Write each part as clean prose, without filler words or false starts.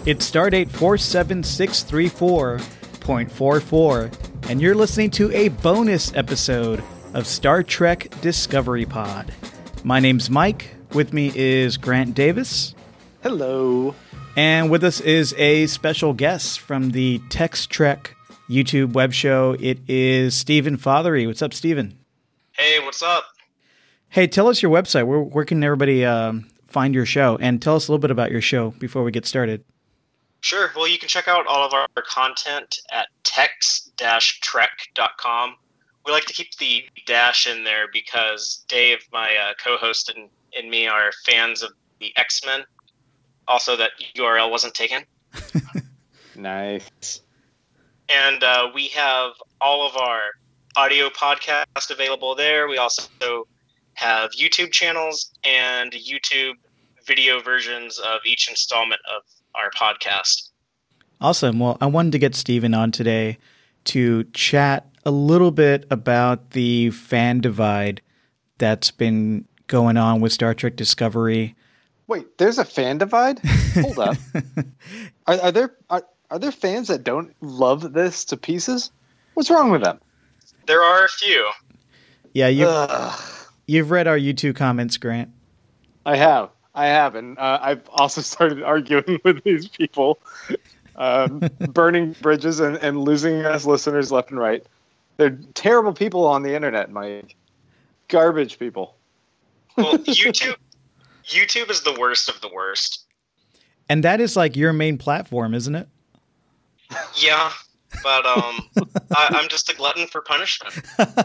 It's Stardate 47634.44, and you're listening to a bonus episode of Star Trek Discovery Pod. My name's Mike. With me is Grant Davis. Hello. And with us is a special guest from the Text Trek YouTube web show. It is Stephen Fothery. What's up, Stephen? Hey, what's up? Hey, tell us your website. Where can everybody find your show? And tell us a little bit about your show before we get started. Sure. Well, you can check out all of our content at text-trek.com. We like to keep the dash in there because Dave, my co-host, and me are fans of the X-Men. Also, that URL wasn't taken. Nice. And we have all of our audio podcasts available there. We also have YouTube channels and YouTube video versions of each installment of our podcast. Awesome. Well, I wanted to get Stephen on today to chat a little bit about the fan divide that's been going on with Star Trek Discovery. Wait, there's a fan divide? Hold up. Are there fans that don't love this to pieces? What's wrong with them? There are a few. Yeah, you've read our YouTube comments, Grant. I have, and I've also started arguing with these people, burning bridges and losing us listeners left and right. They're terrible people on the internet, Mike. Garbage people. Well, YouTube is the worst of the worst. And that is like your main platform, isn't it? Yeah, but I'm just a glutton for punishment.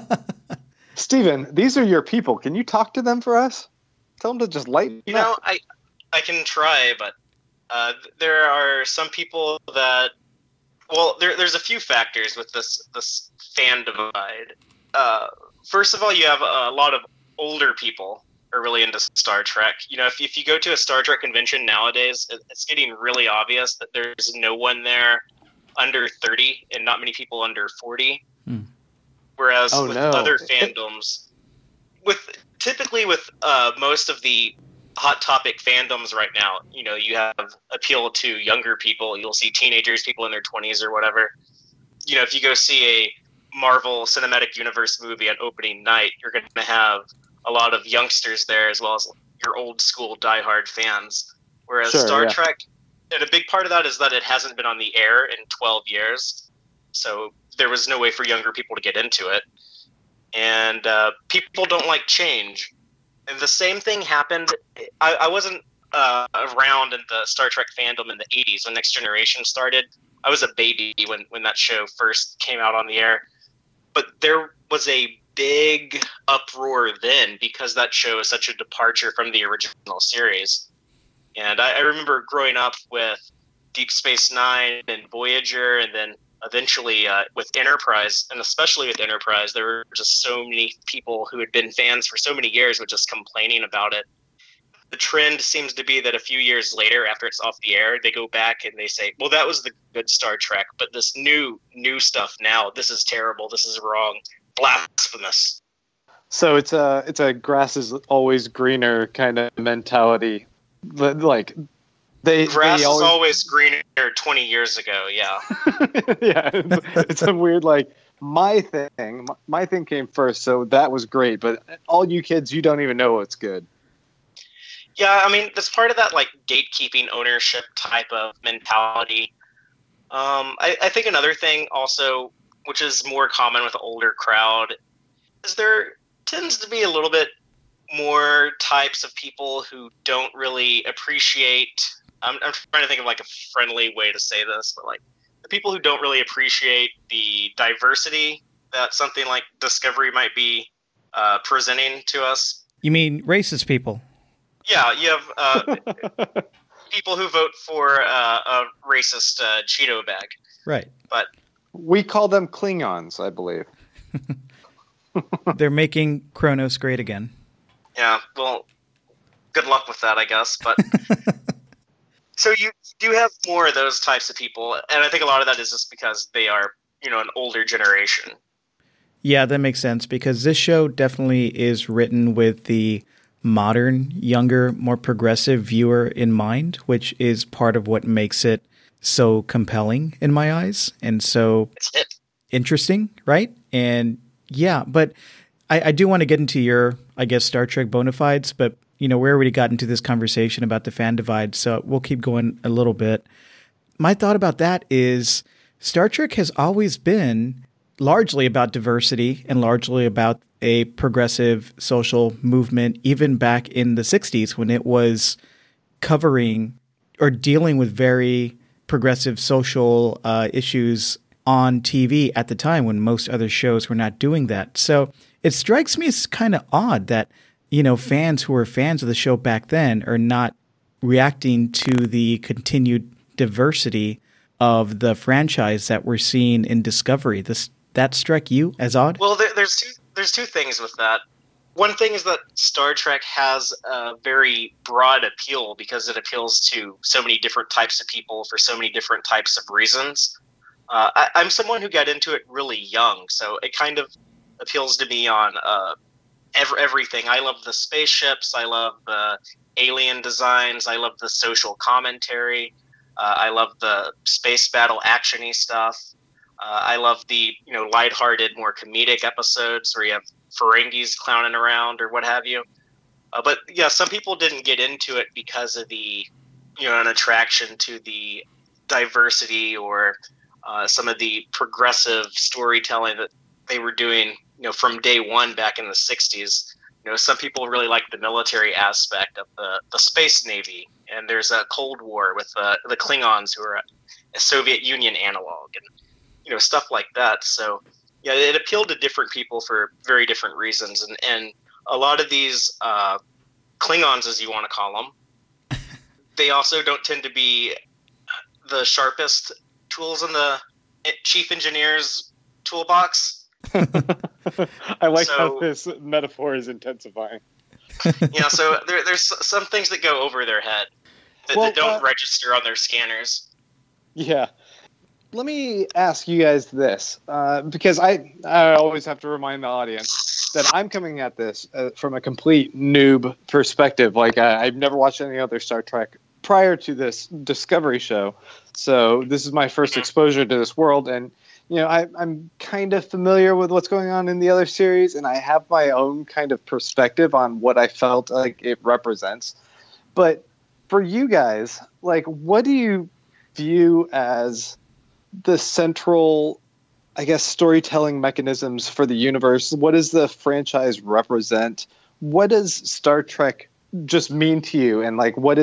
Steven, these are your people. Can you talk to them for us? Tell them to just lighten up. I can try, but there are some people that... Well, there's a few factors with this fan divide. First of all, you have a lot of older people are really into Star Trek. You know, if you go to a Star Trek convention nowadays, it's getting really obvious that there's no one there under 30 and not many people under 40. Whereas other fandoms, typically with most of the hot topic fandoms right now, you know, you have appeal to younger people. You'll see teenagers, people in their 20s or whatever. You know, if you go see a Marvel Cinematic Universe movie on opening night, you're going to have a lot of youngsters there as well as your old school diehard fans. Whereas Star Trek, and a big part of that is that it hasn't been on the air in 12 years. So there was no way for younger people to get into it. And people don't like change. And the same thing happened. I wasn't around in the Star Trek fandom in the 80s when Next Generation started. I was a baby when that show first came out on the air. But there was a big uproar then because that show is such a departure from the original series. And I remember growing up with Deep Space Nine and Voyager, and then eventually with Enterprise, and especially with Enterprise, there were just so many people who had been fans for so many years were just complaining about it. The trend seems to be that a few years later, after it's off the air, they go back and they say, well, that was the good Star Trek, but this new stuff now, this is terrible, this is wrong, blasphemous. So it's a grass is always greener kind of mentality. Like grass is always greener 20 years ago. Yeah. Yeah. It's a weird, like, my thing came first. So that was great. But all you kids, you don't even know what's good. Yeah. I mean, that's part of that, like, gatekeeping ownership type of mentality. I think another thing also, which is more common with the older crowd, is there tends to be a little bit more types of people who don't really appreciate... I'm trying to think of like a friendly way to say this, but like the people who don't really appreciate the diversity that something like Discovery might be presenting to us. You mean racist people? Yeah, you have people who vote for a racist Cheeto bag. Right. But we call them Klingons, I believe. They're making Kronos great again. Yeah, well, good luck with that, I guess. But so you do have more of those types of people, and I think a lot of that is just because they are, you know, an older generation. Yeah, that makes sense, because this show definitely is written with the modern, younger, more progressive viewer in mind, which is part of what makes it so compelling in my eyes and so interesting, right? And yeah, but I do want to get into your, I guess, Star Trek bona fides, but we already got into this conversation about the fan divide, so we'll keep going a little bit. My thought about that is Star Trek has always been largely about diversity and largely about a progressive social movement, even back in the 60s when it was covering or dealing with very progressive social issues on TV at the time when most other shows were not doing that. So it strikes me as kind of odd that, fans who were fans of the show back then are not reacting to the continued diversity of the franchise that we're seeing in Discovery. That struck you as odd? Well, there's two things with that. One thing is that Star Trek has a very broad appeal because it appeals to so many different types of people for so many different types of reasons. I'm someone who got into it really young, so it kind of appeals to me on everything. I love the spaceships. I love the alien designs. I love the social commentary. I love the space battle action-y stuff. I love the lighthearted, more comedic episodes where you have Ferengis clowning around or what have you. But yeah, some people didn't get into it because of the an attraction to the diversity or some of the progressive storytelling that they were doing from day one back in the 60s. Some people really like the military aspect of the space navy, and there's a Cold War with the Klingons who are a Soviet Union analog, and stuff like that. So yeah, it appealed to different people for very different reasons, and a lot of these Klingons, as you want to call them, they also don't tend to be the sharpest tools in the chief engineer's toolbox. I like how this metaphor is intensifying. So there's some things that go over their head that don't register on their scanners. Yeah. Let me ask you guys this, because I always have to remind the audience that I'm coming at this from a complete noob perspective. Like, I've never watched any other Star Trek prior to this Discovery show, so this is my first exposure to this world, and I'm kind of familiar with what's going on in the other series, and I have my own kind of perspective on what I felt like it represents. But for you guys, like, what do you view as the central, I guess, storytelling mechanisms for the universe? What does the franchise represent? What does Star Trek just mean to you? And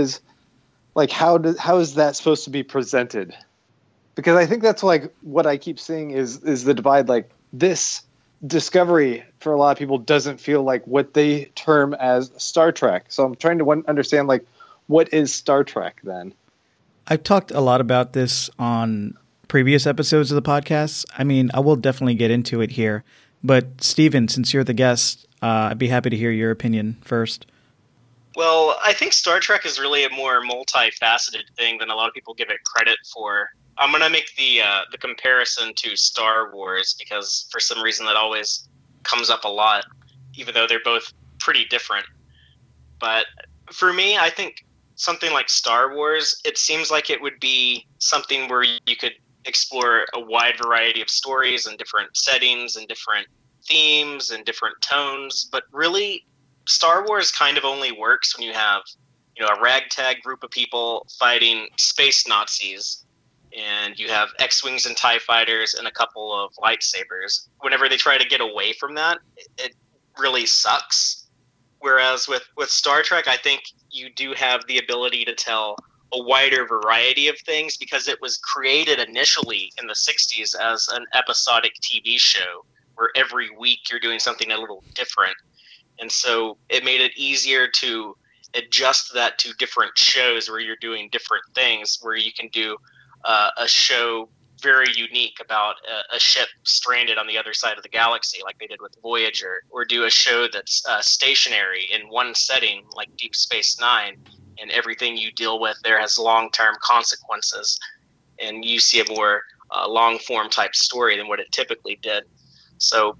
how is that supposed to be presented? Because I think that's what I keep seeing is the divide. Like, this Discovery for a lot of people doesn't feel like what they term as Star Trek. So I'm trying to understand, what is Star Trek then? I've talked a lot about this on previous episodes of the podcast. I mean, I will definitely get into it here. But Steven, since you're the guest, I'd be happy to hear your opinion first. Well, I think Star Trek is really a more multifaceted thing than a lot of people give it credit for. I'm going to make the comparison to Star Wars because for some reason that always comes up a lot, even though they're both pretty different. But for me, I think something like Star Wars, it seems like it would be something where you could explore a wide variety of stories and different settings and different themes and different tones. But really, Star Wars kind of only works when you have, a ragtag group of people fighting space Nazis, and you have X-Wings and TIE fighters and a couple of lightsabers. Whenever they try to get away from that, it really sucks. Whereas with Star Trek, I think you do have the ability to tell a wider variety of things because it was created initially in the 60s as an episodic TV show where every week you're doing something a little different. And so it made it easier to adjust that to different shows where you're doing different things, where you can do a show very unique about a ship stranded on the other side of the galaxy like they did with Voyager, or do a show that's stationary in one setting like Deep Space Nine, and everything you deal with there has long-term consequences, and you see a more long-form type story than what it typically did. So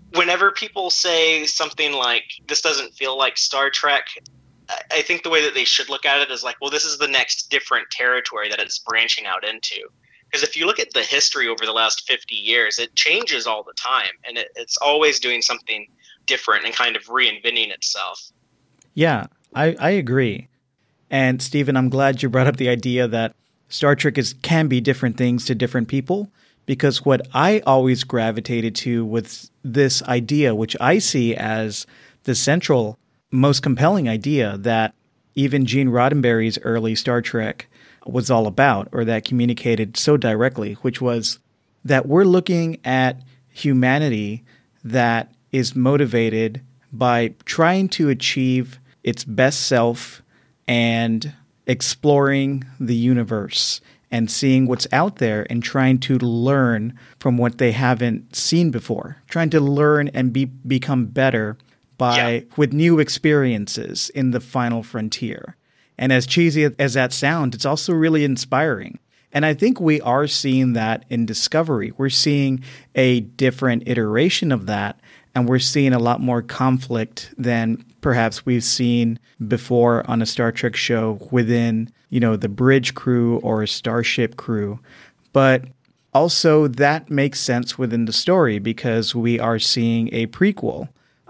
whenever people say something like, this doesn't feel like Star Trek, I think the way that they should look at it is like, well, this is the next different territory that it's branching out into. Because if you look at the history over the last 50 years, it changes all the time, and it's always doing something different and kind of reinventing itself. Yeah, I agree. And Stephen, I'm glad you brought up the idea that Star Trek can be different things to different people, because what I always gravitated to with this idea, which I see as the central, most compelling idea that even Gene Roddenberry's early Star Trek was all about, or that communicated so directly, which was that we're looking at humanity that is motivated by trying to achieve its best self and exploring the universe and seeing what's out there and trying to learn from what they haven't seen before, trying to learn and become better with new experiences in the final frontier. And as cheesy as that sounds, it's also really inspiring. And I think we are seeing that in Discovery. We're seeing a different iteration of that, and we're seeing a lot more conflict than perhaps we've seen before on a Star Trek show within, the bridge crew or a starship crew. But also that makes sense within the story because we are seeing a prequel.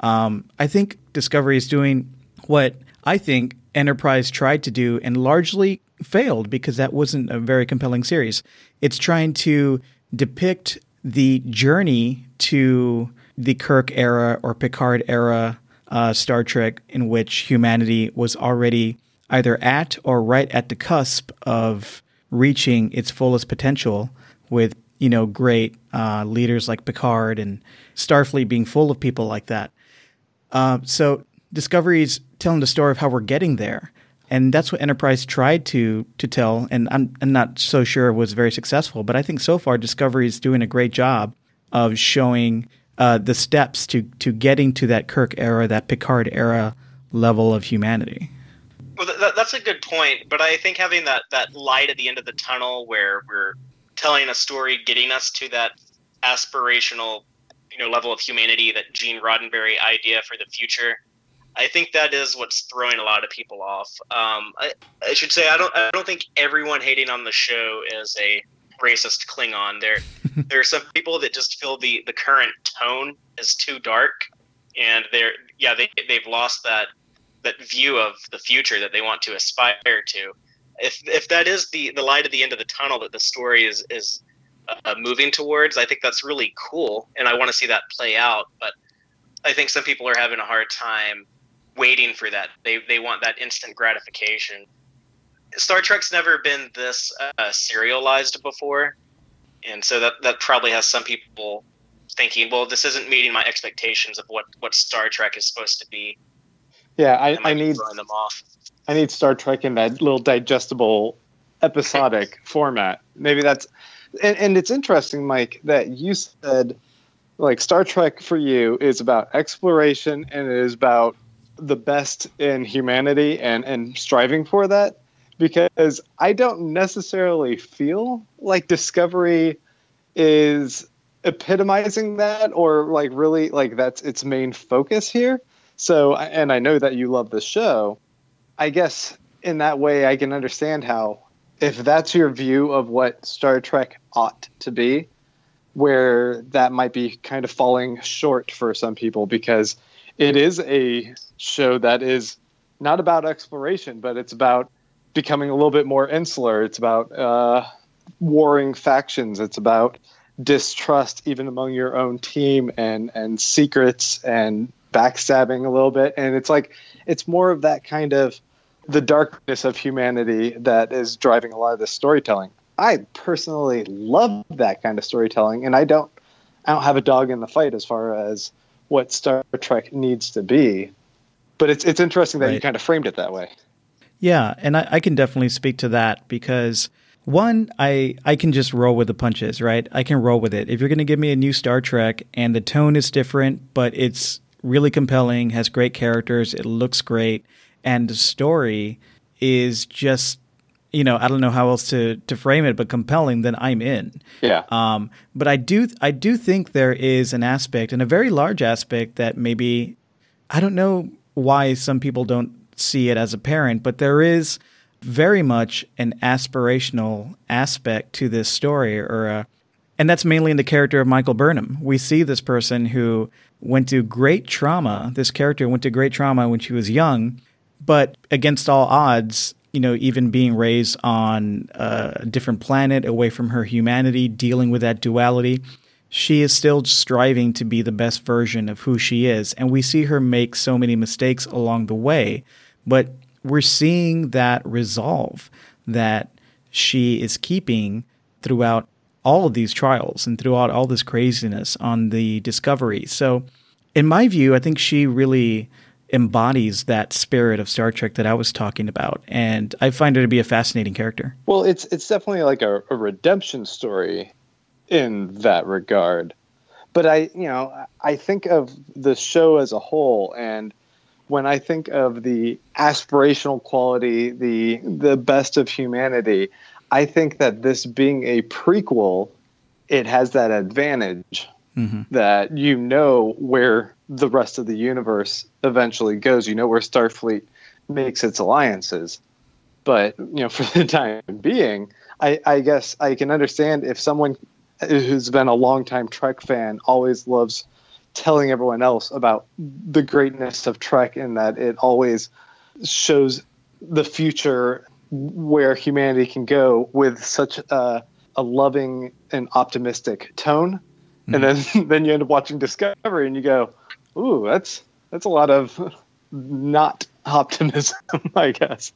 I think Discovery is doing what I think Enterprise tried to do and largely failed because that wasn't a very compelling series. It's trying to depict the journey to the Kirk era or Picard era Star Trek, in which humanity was already either at or right at the cusp of reaching its fullest potential with, great leaders like Picard and Starfleet being full of people like that. So Discovery's telling the story of how we're getting there. And that's what Enterprise tried to tell, and I'm not so sure it was very successful. But I think so far Discovery is doing a great job of showing the steps to getting to that Kirk era, that Picard era level of humanity. Well, that's a good point. But I think having that light at the end of the tunnel where we're telling a story, getting us to that aspirational level of humanity, that Gene Roddenberry idea for the future, I think that is what's throwing a lot of people off. I should say I don't think everyone hating on the show is a racist Klingon. There are some people that just feel the current tone is too dark, and they've lost that view of the future that they want to aspire to. If that is the light at the end of the tunnel that the story is moving towards, I think that's really cool, and I want to see that play out. But I think some people are having a hard time waiting for that. They want that instant gratification. Star Trek's never been this serialized before, and so that probably has some people thinking, well, this isn't meeting my expectations of what Star Trek is supposed to be. Yeah, I need throwing them off. I need Star Trek in that little digestible, episodic format. Maybe that's, and it's interesting, Mike, that you said like Star Trek for you is about exploration and it is about the best in humanity and striving for that, because I don't necessarily feel like Discovery is epitomizing that or like really like that's its main focus here. So, and I know that you love the show. I guess in that way I can understand how, if that's your view of what Star Trek ought to be, where that might be kind of falling short for some people, because it is a show that is not about exploration, but it's about becoming a little bit more insular. It's about warring factions. It's about distrust even among your own team and secrets and backstabbing a little bit. And it's like, it's more of that kind of the darkness of humanity that is driving a lot of this storytelling. I personally love that kind of storytelling, and I don't have a dog in the fight as far as what Star Trek needs to be. But it's interesting that you kind of framed it that way. Yeah, and I can definitely speak to that because, one, I can just roll with the punches, right? I can roll with it. If you're going to give me a new Star Trek and the tone is different, but it's really compelling, has great characters, it looks great, and the story is just I don't know how else to frame it, but compelling, then I'm in. Yeah. But I do think there is an aspect, and a very large aspect, that maybe, I don't know why some people don't see it as apparent, but there is very much an aspirational aspect to this story, and that's mainly in the character of Michael Burnham. We see this person who went to great trauma. This character went to great trauma when she was young, but against all odds, even being raised on a different planet, away from her humanity, dealing with that duality, she is still striving to be the best version of who she is. And we see her make so many mistakes along the way, but we're seeing that resolve that she is keeping throughout all of these trials and throughout all this craziness on the Discovery. So in my view, I think she really embodies that spirit of Star Trek that I was talking about, and I find her to be a fascinating character. Well, it's definitely like a redemption story in that regard. But I think of the show as a whole, and when I think of the aspirational quality, the best of humanity, I think that this being a prequel, it has that advantage that where the rest of the universe eventually goes. Where Starfleet makes its alliances. But, for the time being, I guess I can understand if someone who's been a longtime Trek fan always loves telling everyone else about the greatness of Trek, in that it always shows the future where humanity can go with such a loving and optimistic tone. And then you end up watching Discovery and you go, ooh, that's a lot of not optimism, I guess.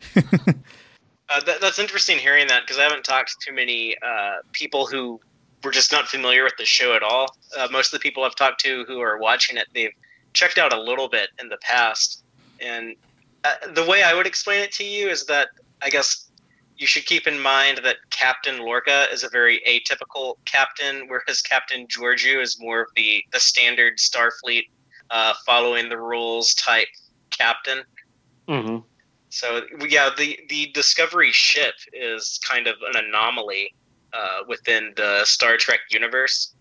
That's interesting hearing that, because I haven't talked to too many people who were just not familiar with the show at all. Most of the people I've talked to who are watching it, they've checked out a little bit in the past. And the way I would explain it to you is that I guess you should keep in mind that Captain Lorca is a very atypical captain, whereas Captain Georgiou is more of the standard Starfleet following the rules type captain. Mm-hmm. So yeah, the Discovery ship is kind of an anomaly within the Star Trek universe.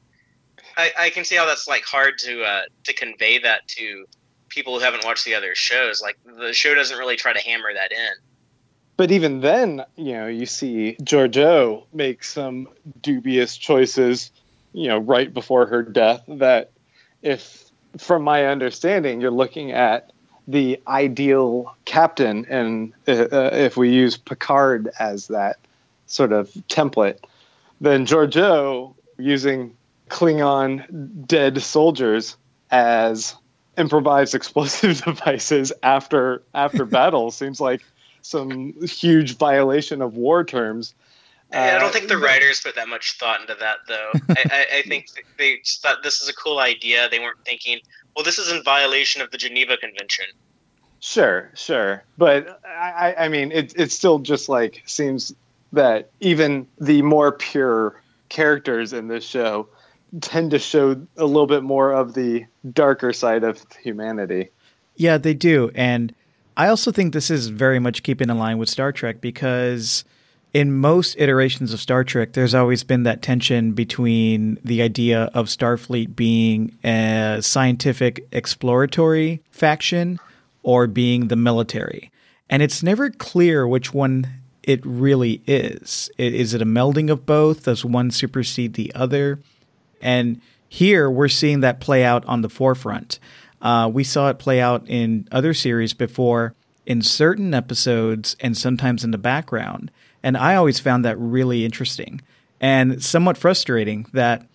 I can see how that's like hard to convey that to people who haven't watched the other shows. Like, the show doesn't really try to hammer that in. But even then, you see Georgiou make some dubious choices, right before her death, that, if, from my understanding, you're looking at the ideal captain, and if we use Picard as that sort of template, then Georgiou using Klingon dead soldiers as improvised explosive devices after battle seems like some huge violation of war terms. I don't think the writers put that much thought into that, though. I think they just thought this is a cool idea. They weren't thinking, well, this is in violation of the Geneva Convention. Sure. But I mean, it still just like seems that even the more pure characters in this show tend to show a little bit more of the darker side of humanity. Yeah, they do. And I also think this is very much keeping in line with Star Trek, because in most iterations of Star Trek, there's always been that tension between the idea of Starfleet being a scientific exploratory faction or being the military. And it's never clear which one it really is. Is it a melding of both? Does one supersede the other? And here we're seeing that play out on the forefront. We saw it play out in other series before, in certain episodes and sometimes in the background. And I always found that really interesting and somewhat frustrating that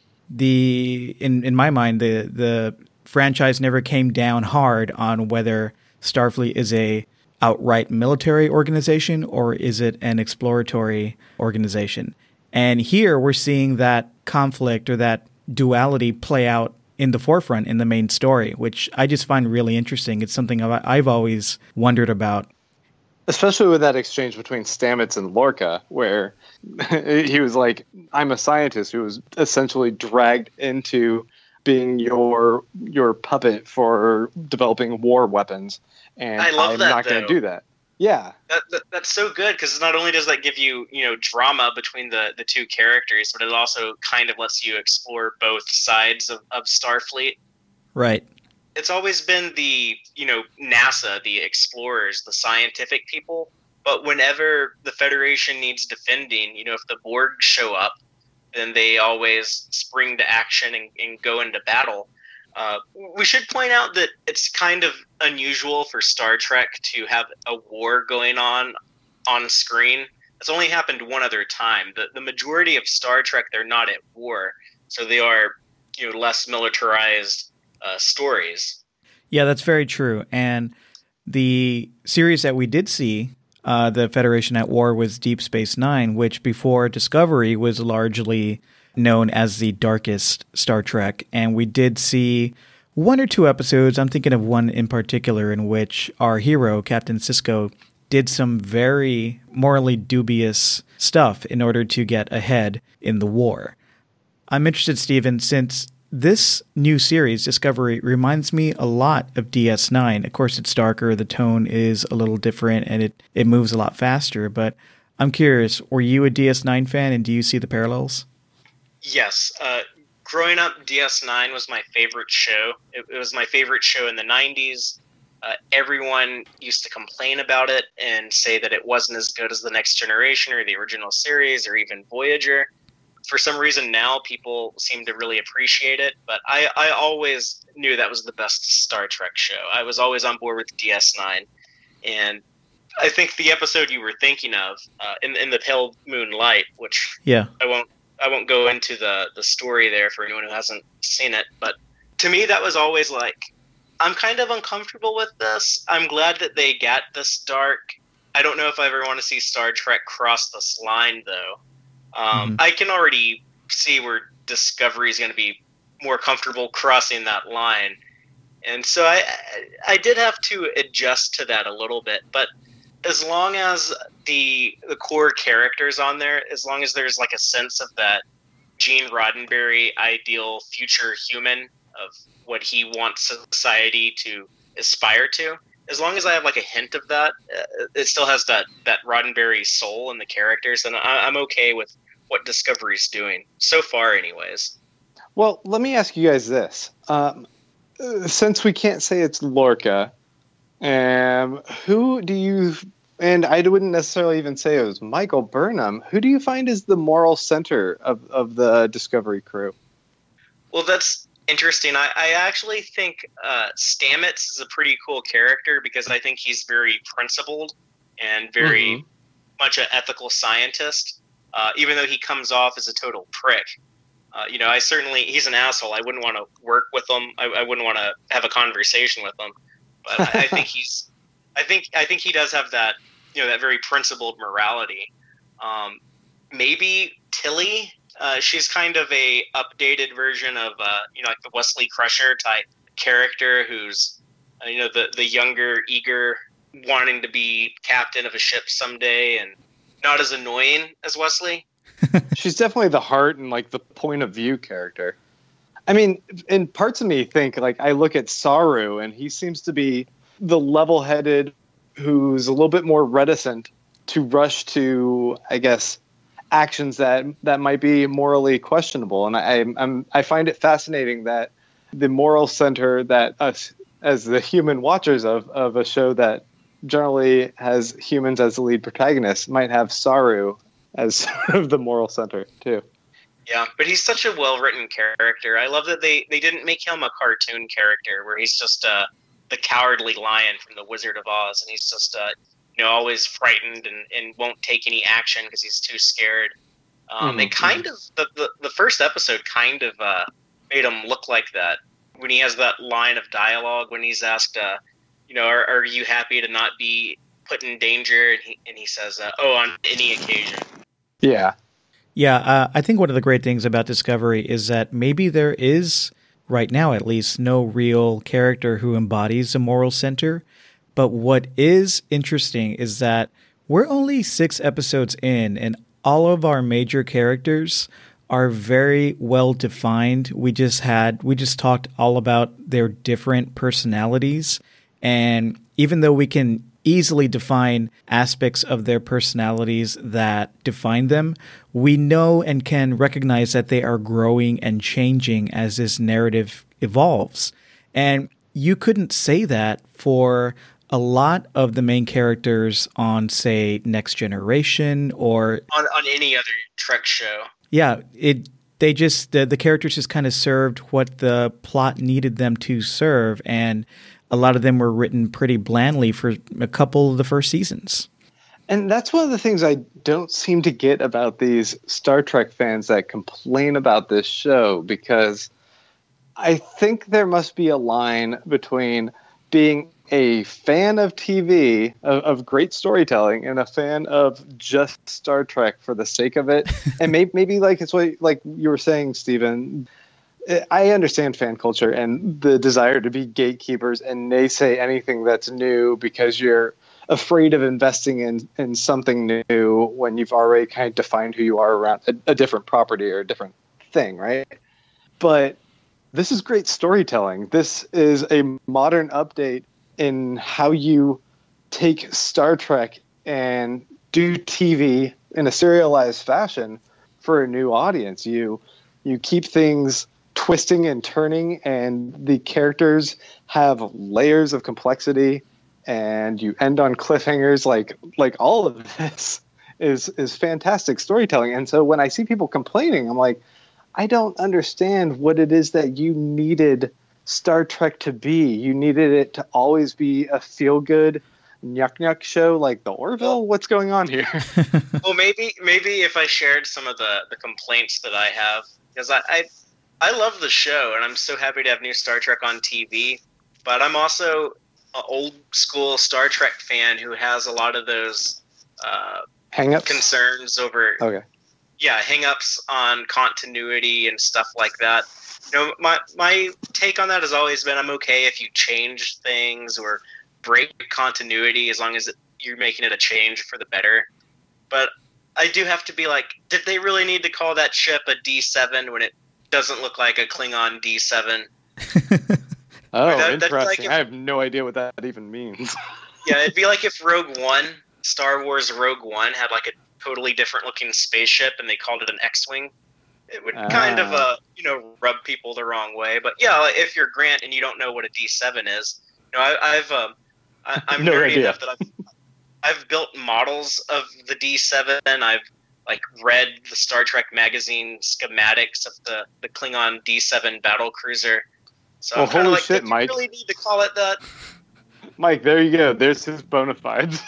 in my mind, the franchise never came down hard on whether Starfleet is a outright military organization or is it an exploratory organization. And here we're seeing that conflict or that duality play out in the forefront in the main story, which I just find really interesting. It's something I've always wondered about. Especially with that exchange between Stamets and Lorca, where he was like, I'm a scientist who was essentially dragged into being your puppet for developing war weapons. And I love I'm that, not going to do that. Yeah. That's so good because not only does that give you, drama between the two characters, but it also kind of lets you explore both sides of Starfleet. Right. It's always been the, NASA, the explorers, the scientific people. But whenever the Federation needs defending, if the Borg show up, then they always spring to action and go into battle. We should point out that it's kind of unusual for Star Trek to have a war going on screen. It's only happened one other time. The majority of Star Trek, they're not at war, so they are less militarized stories. Yeah, that's very true. And the series that we did see, the Federation at War, was Deep Space Nine, which before Discovery was largely known as the darkest Star Trek. And we did see one or two episodes, I'm thinking of one in particular, in which our hero, Captain Sisko, did some very morally dubious stuff in order to get ahead in the war. I'm interested, Stephen, since this new series, Discovery, reminds me a lot of DS9. Of course, it's darker, the tone is a little different, and it moves a lot faster. But I'm curious, were you a DS9 fan, and do you see the parallels? Yes. Growing up, DS9 was my favorite show. It was my favorite show in the 90s. Everyone used to complain about it and say that it wasn't as good as The Next Generation or the original series or even Voyager. For some reason now people seem to really appreciate it, but I always knew that was the best Star Trek show. I was always on board with DS9. And I think the episode you were thinking of, in the Pale Moon Light, which I won't go into the story there for anyone who hasn't seen it, but to me that was always like, I'm kind of uncomfortable with this. I'm glad that they got this dark. I don't know if I ever want to see Star Trek cross this line, though. I can already see where Discovery is going to be more comfortable crossing that line. And so I did have to adjust to that a little bit. But as long as the core characters on there, as long as there's like a sense of that Gene Roddenberry ideal future human of what he wants society to aspire to, as long as I have like a hint of that, it still has that Roddenberry soul in the characters, and I'm okay with what Discovery's doing so far, anyways. Well, let me ask you guys this: since we can't say it's Lorca, who do you? And I wouldn't necessarily even say it was Michael Burnham. Who do you find is the moral center of the Discovery crew? Well, that's interesting. I actually think Stamets is a pretty cool character because I think he's very principled and very much an ethical scientist, even though he comes off as a total prick. He's an asshole. I wouldn't want to work with him. I wouldn't want to have a conversation with him. But I think I think he does have that, that very principled morality. Maybe Tilly. She's kind of a updated version of, like the Wesley Crusher type character who's, the younger, eager, wanting to be captain of a ship someday and not as annoying as Wesley. She's definitely the heart and like the point of view character. I mean, and parts of me think like I look at Saru and he seems to be the level-headed who's a little bit more reticent to rush to, I guess, actions that might be morally questionable. And I find it fascinating that the moral center that us as the human watchers of a show that generally has humans as the lead protagonists might have Saru as sort of the moral center too. Yeah, but he's such a well-written character. I love that they didn't make him a cartoon character where he's just the cowardly lion from The Wizard of Oz, and he's just always frightened and won't take any action because he's too scared. They kind of the first episode kind of made him look like that when he has that line of dialogue when he's asked, are you happy to not be put in danger? And he says, on any occasion. Yeah. Yeah, I think one of the great things about Discovery is that maybe there is, right now at least, no real character who embodies a moral center. But what is interesting is that we're only 6 episodes in, and all of our major characters are very well defined. We just talked all about their different personalities. And even though we can easily define aspects of their personalities that define them. We know and can recognize that they are growing and changing as this narrative evolves. And you couldn't say that for a lot of the main characters on, say, Next Generation or on any other Trek show. Yeah, the characters just kind of served what the plot needed them to serve, and a lot of them were written pretty blandly for a couple of the first seasons. And that's one of the things I don't seem to get about these Star Trek fans that complain about this show, because I think there must be a line between being a fan of TV, of great storytelling, and a fan of just Star Trek for the sake of it. And maybe like it's what, like you were saying, Stephen, I understand fan culture and the desire to be gatekeepers and naysay anything that's new because you're afraid of investing in something new when you've already kind of defined who you are around a different property or a different thing, right? But this is great storytelling. This is a modern update in how you take Star Trek and do TV in a serialized fashion for a new audience. You keep things twisting and turning, and the characters have layers of complexity, and you end on cliffhangers. Like all of this is fantastic storytelling. And so when I see people complaining, I'm like, I don't understand what it is that you needed Star Trek to be. You needed it to always be a feel-good nyuk show like the Orville. What's going on here? Well, maybe if I shared some of the complaints that I have, because I love the show and I'm so happy to have new Star Trek on TV, but I'm also an old school Star Trek fan who has a lot of those hang-ups, concerns over hang-ups on continuity and stuff like that. You know, my take on that has always been I'm okay if you change things or break continuity as long as you're making it a change for the better. But I do have to be like, did they really need to call that ship a D7 when it doesn't look like a Klingon D7? Interesting. Like I have no idea what that even means. Yeah, it'd be like if Rogue One, Star Wars Rogue One, had like a totally different looking spaceship and they called it an X-Wing. It would kind of, rub people the wrong way. But yeah, if you're Grant and you don't know what a D7 is, I'm no nerdy idea. enough that I've built models of the D7. I've read the Star Trek magazine schematics of the Klingon D7 battle cruiser. So well, I'm kind of like, shit, do you Mike. really need to call it that? Mike, there you go. There's his bona fides.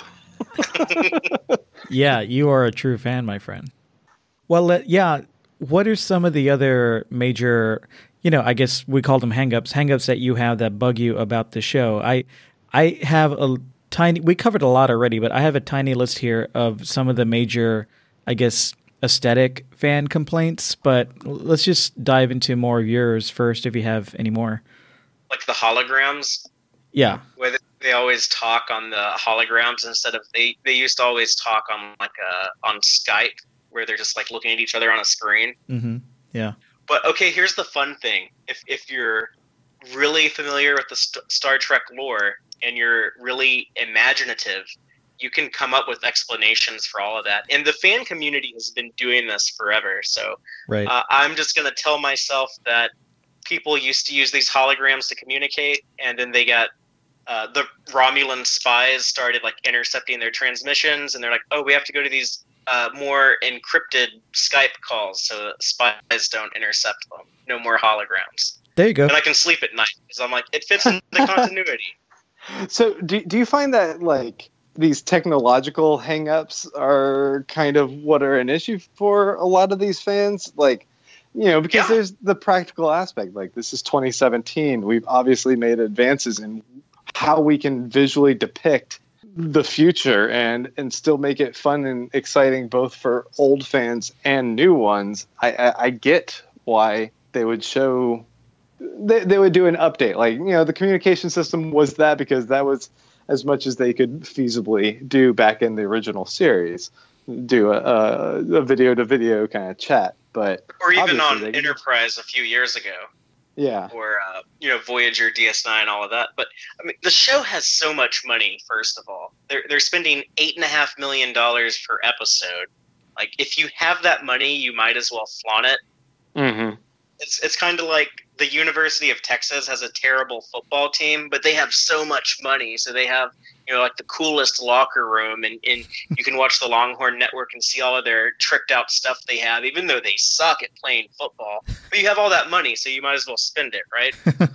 Yeah, you are a true fan, my friend. Well, what are some of the other major, I guess we call them hangups that you have that bug you about the show? I have we covered a lot already, but I have a tiny list here of some of the major, I guess, aesthetic fan complaints, but let's just dive into more of yours first if you have any more. Like the holograms? Yeah. Where they always talk on the holograms instead of they used to always talk on on Skype where they're just looking at each other on a screen. Mm-hmm. Yeah. But okay, here's the fun thing. If you're really familiar with the Star Trek lore and you're really imaginative, you can come up with explanations for all of that. And the fan community has been doing this forever. So right. I'm just going to tell myself that people used to use these holograms to communicate, and then they got the Romulan spies started intercepting their transmissions, and they're like, oh, we have to go to these more encrypted Skype calls so spies don't intercept them. No more holograms. There you go. And I can sleep at night because I'm like, it fits in the continuity. So do you find that these technological hangups are kind of what are an issue for a lot of these fans? Because there's the practical aspect. This is 2017. We've obviously made advances in how we can visually depict the future and still make it fun and exciting both for old fans and new ones. I get why they would show they would do an update. The communication system was that because that was as much as they could feasibly do back in the original series, do a video to video kind of chat. But or even on Enterprise a few years ago. Yeah. or Voyager, DS9, all of that. But I mean, the show has so much money. First of all, they're spending $8.5 million per episode. Like, if you have that money, you might as well flaunt it. Mm-hmm. It's kind of like the University of Texas has a terrible football team, but they have so much money, so they have like the coolest locker room, and you can watch the Longhorn Network and see all of their tricked out stuff they have, even though they suck at playing football. But you have all that money, so you might as well spend it, right?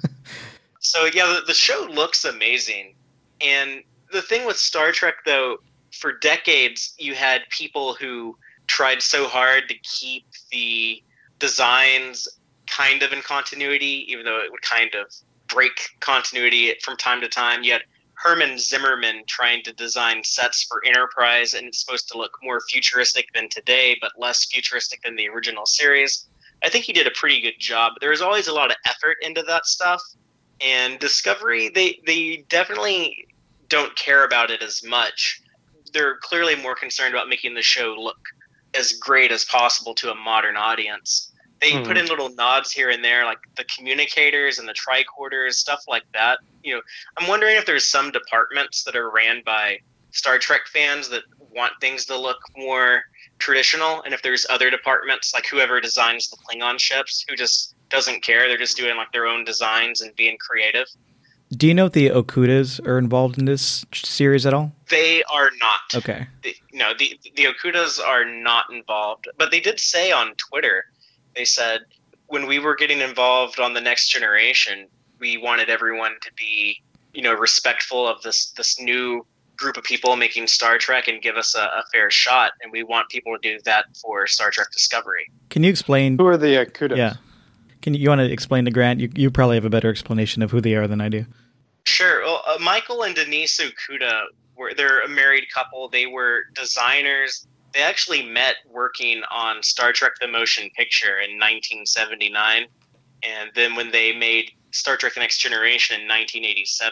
So yeah, the show looks amazing, and the thing with Star Trek, though, for decades you had people who tried so hard to keep the designs kind of in continuity, even though it would kind of break continuity from time to time. You had Herman Zimmerman trying to design sets for Enterprise, and it's supposed to look more futuristic than today, but less futuristic than the original series. I think he did a pretty good job. There was always a lot of effort into that stuff, and Discovery, they definitely don't care about it as much. They're clearly more concerned about making the show look as great as possible to a modern audience. They put in little nods here and there, like the communicators and the tricorders, stuff like that. I'm wondering if there's some departments that are ran by Star Trek fans that want things to look more traditional, and if there's other departments, like whoever designs the Klingon ships, who just doesn't care. They're just doing like their own designs and being creative. Do you know if the Okudas are involved in this series at all? They are not. Okay. The Okudas are not involved, but they did say on Twitter, they said, when we were getting involved on The Next Generation, we wanted everyone to be, respectful of this new group of people making Star Trek and give us a fair shot. And we want people to do that for Star Trek Discovery. Can you explain? Who are the Okudas? Yeah. You want to explain to Grant? You probably have a better explanation of who they are than I do. Sure. Well, Michael and Denise Okuda, they're a married couple. They were designers. They actually met working on Star Trek The Motion Picture in 1979. And then when they made Star Trek The Next Generation in 1987,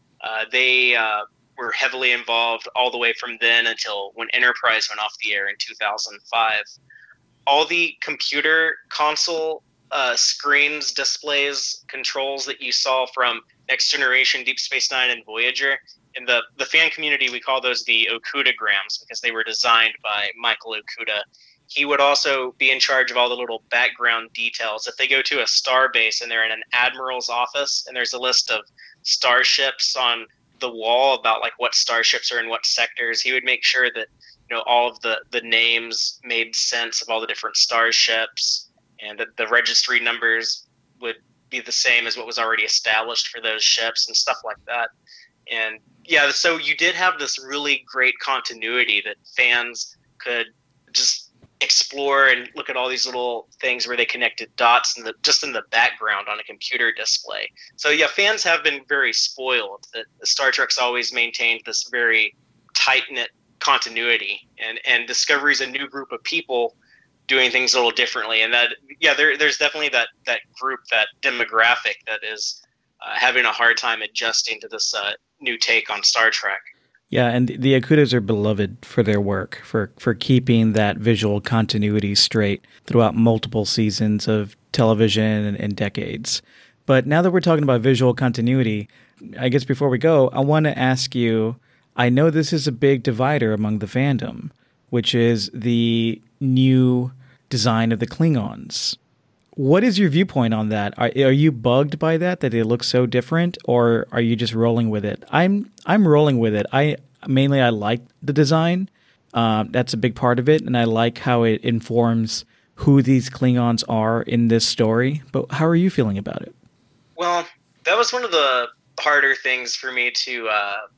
they were heavily involved all the way from then until when Enterprise went off the air in 2005. All the computer console screens, displays, controls that you saw from Next Generation, Deep Space Nine, and Voyager, in the fan community, we call those the Okudagrams because they were designed by Michael Okuda. He would also be in charge of all the little background details. If they go to a star base and they're in an admiral's office and there's a list of starships on the wall about like what starships are in what sectors, he would make sure that all of the names made sense of all the different starships, and that the registry numbers would be the same as what was already established for those ships and stuff like that. And yeah, so you did have this really great continuity that fans could just explore and look at all these little things where they connected dots just in the background on a computer display. So yeah, fans have been very spoiled that Star Trek's always maintained this very tight-knit continuity, and Discovery's a new group of people doing things a little differently. And that, yeah, there's definitely that group, that demographic that is having a hard time adjusting to this new take on Star Trek. Yeah, and the Okudas are beloved for their work, for keeping that visual continuity straight throughout multiple seasons of television and decades. But now that we're talking about visual continuity, I guess before we go, I want to ask you, I know this is a big divider among the fandom, which is the new design of the Klingons. What is your viewpoint on that? Are you bugged by that they look so different, or are you just rolling with it? I'm rolling with it. I like the design. That's a big part of it, and I like how it informs who these Klingons are in this story. But how are you feeling about it? Well, that was one of the harder things for me to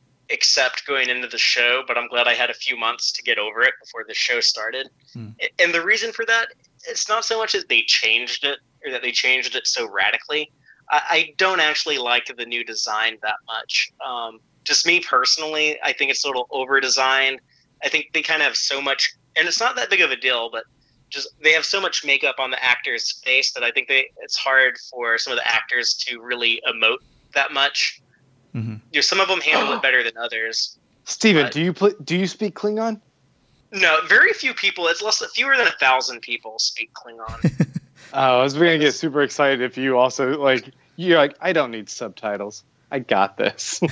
accept going into the show, but I'm glad I had a few months to get over it before the show started. And the reason for that, it's not so much that they changed it or that they changed it so radically. I don't actually like the new design that much. Just me personally, I think it's a little over-designed. I think they kind of have so much, and it's not that big of a deal, but just they have so much makeup on the actor's face that I think it's hard for some of the actors to really emote that much. Mm-hmm. Some of them handle it better than others. Steven, do you speak Klingon? No, very few people. It's fewer than 1,000 people speak Klingon. I was going to get super excited if you also, like, you're like, I don't need subtitles. I got this.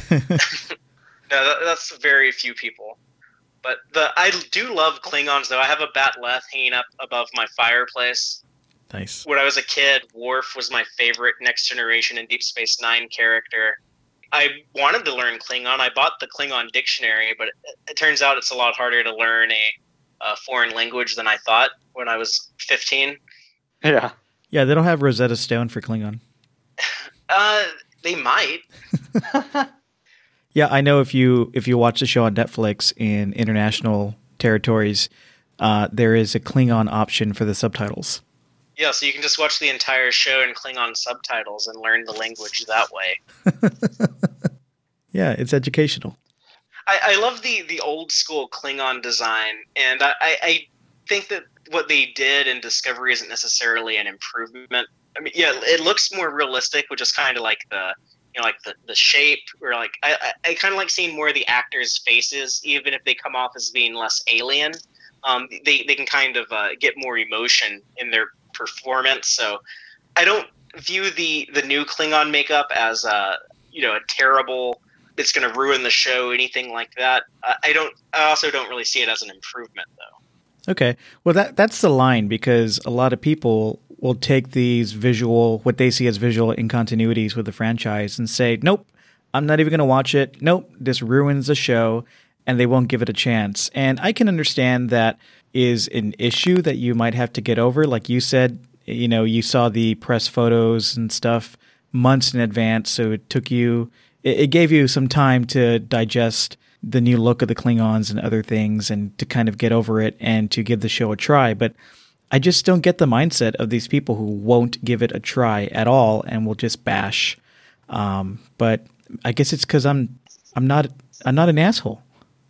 No, that's very few people. But I do love Klingons, though. I have a Bat-Leth hanging up above my fireplace. Nice. When I was a kid, Worf was my favorite Next Generation and Deep Space Nine character. I wanted to learn Klingon. I bought the Klingon dictionary, but it turns out it's a lot harder to learn a foreign language than I thought when I was 15. Yeah. Yeah, they don't have Rosetta Stone for Klingon. They might. Yeah, I know if you watch the show on Netflix in international territories, there is a Klingon option for the subtitles. Yeah, so you can just watch the entire show in Klingon subtitles and learn the language that way. Yeah, it's educational. I love the old school Klingon design, and I think that what they did in Discovery isn't necessarily an improvement. I mean, yeah, it looks more realistic, which is kind of like the shape, or like I kind of like seeing more of the actors' faces, even if they come off as being less alien. They can kind of get more emotion in their performance. So I don't view the new Klingon makeup as a terrible, it's going to ruin the show, anything like that. I also don't really see it as an improvement, though. Okay. Well, that's the line, because a lot of people will take these what they see as visual incontinuities with the franchise and say, nope, I'm not even going to watch it. Nope, this ruins the show, and they won't give it a chance. And I can understand that is an issue that you might have to get over. Like you said, you saw the press photos and stuff months in advance, so it gave you some time to digest the new look of the Klingons and other things, and to kind of get over it and to give the show a try. But I just don't get the mindset of these people who won't give it a try at all and will just bash. But I guess it's because I'm not an asshole.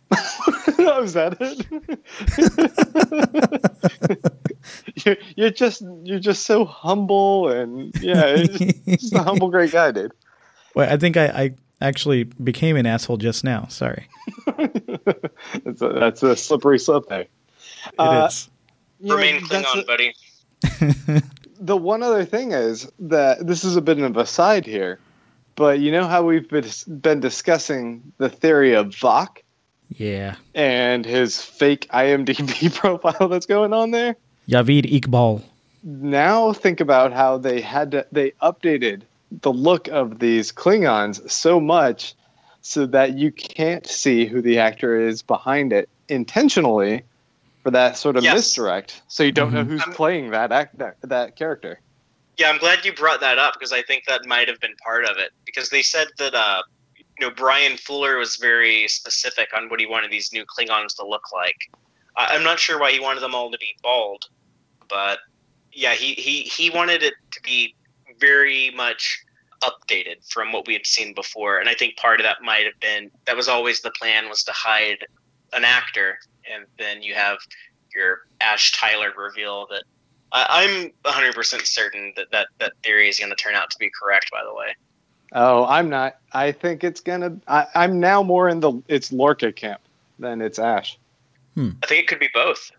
Is that it? you're just so humble, and yeah, just a humble, great guy, dude. Well, I think I actually became an asshole just now. Sorry. That's a slippery slope there. It is. Remain Klingon, buddy. The one other thing is that this is a bit of a side here, but you know how we've been discussing the theory of Vok? Yeah. And his fake IMDb profile that's going on there? Javid Iqbal. Now think about how they updated the look of these Klingons so much so that you can't see who the actor is behind it intentionally, for that sort of misdirect. So you don't know who's playing that character. Yeah, I'm glad you brought that up, because I think that might have been part of it. Because they said that Brian Fuller was very specific on what he wanted these new Klingons to look like. I'm not sure why he wanted them all to be bald, but yeah, he wanted it to be very much updated from what we had seen before. And I think part of that might have been, that was always the plan, was to hide an actor. And then you have your Ash Tyler reveal that I'm 100% certain that theory is going to turn out to be correct, by the way. Oh, I'm not. I think it's going to... I'm now more in it's Lorca camp than it's Ash. I think it could be both.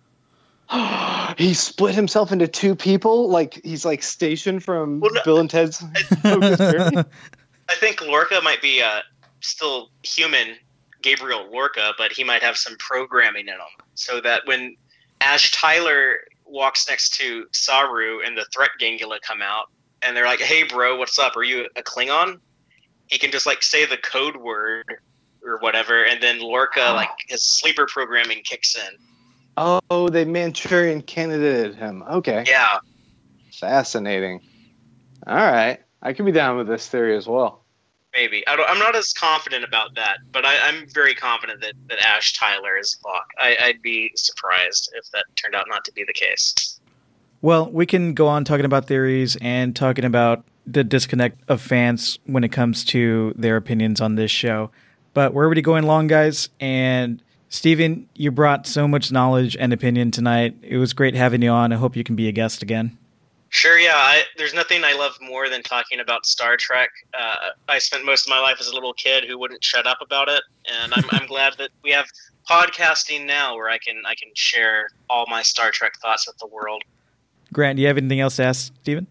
He split himself into two people? Like, he's like stationed from Bill and Ted's Focus Journey? I think Lorca might be still human, Gabriel Lorca, but he might have some programming in him, so that when Ash Tyler walks next to Saru and the threat Gangula come out, and they're like, "Hey, bro, what's up? Are you a Klingon?" He can just like say the code word or whatever, and then Lorca, like his sleeper programming kicks in. Oh, they Manchurian candidated him. Okay. Yeah. Fascinating. All right, I could be down with this theory as well. Maybe. I'm not as confident about that, but I'm very confident that Ash Tyler is Vok. I'd be surprised if that turned out not to be the case. Well, we can go on talking about theories and talking about the disconnect of fans when it comes to their opinions on this show. But we're already going long, guys. And Steven, you brought so much knowledge and opinion tonight. It was great having you on. I hope you can be a guest again. Sure, yeah. There's nothing I love more than talking about Star Trek. I spent most of my life as a little kid who wouldn't shut up about it, and I'm glad that we have podcasting now where I can share all my Star Trek thoughts with the world. Grant, do you have anything else to ask Steven?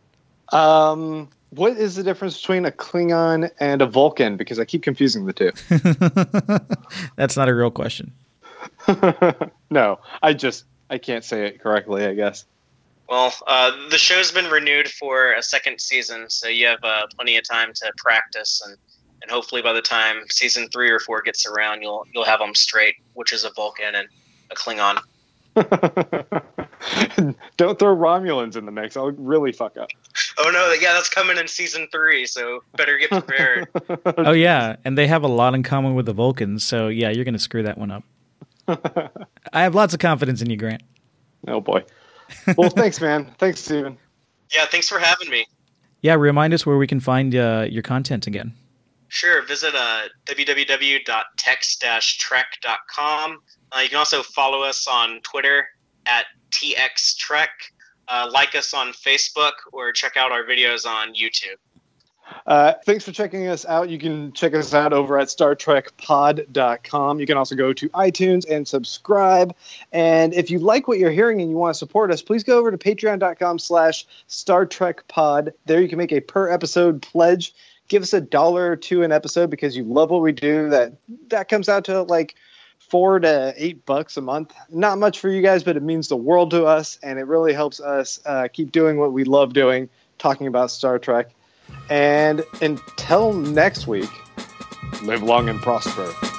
What is the difference between a Klingon and a Vulcan? Because I keep confusing the two. That's not a real question. No, I can't say it correctly, I guess. Well, the show's been renewed for a second season, so you have plenty of time to practice, and hopefully by the time season 3 or 4 gets around, you'll have them straight, which is a Vulcan and a Klingon. Don't throw Romulans in the mix. I'll really fuck up. Oh no, yeah, that's coming in season 3, so better get prepared. Oh yeah, and they have a lot in common with the Vulcans, so yeah, you're going to screw that one up. I have lots of confidence in you, Grant. Oh boy. Well, thanks, man. Thanks, Steven. Yeah, thanks for having me. Yeah, remind us where we can find your content again. Sure, visit www.tex-trek.com. You can also follow us on Twitter at TXTrek. Like us on Facebook or check out our videos on YouTube. Thanks for checking us out. You can check us out over at StarTrekPod.com. You can also go to iTunes and subscribe. And if you like what you're hearing and you want to support us, please go over to Patreon.com/StarTrekPod. There you can make a per episode pledge. Give us $1 or $2 an episode because you love what we do. That comes out to like $4 to $8 a month. Not much for you guys, but it means the world to us, and it really helps us keep doing what we love doing, talking about Star Trek. And until next week, live long and prosper.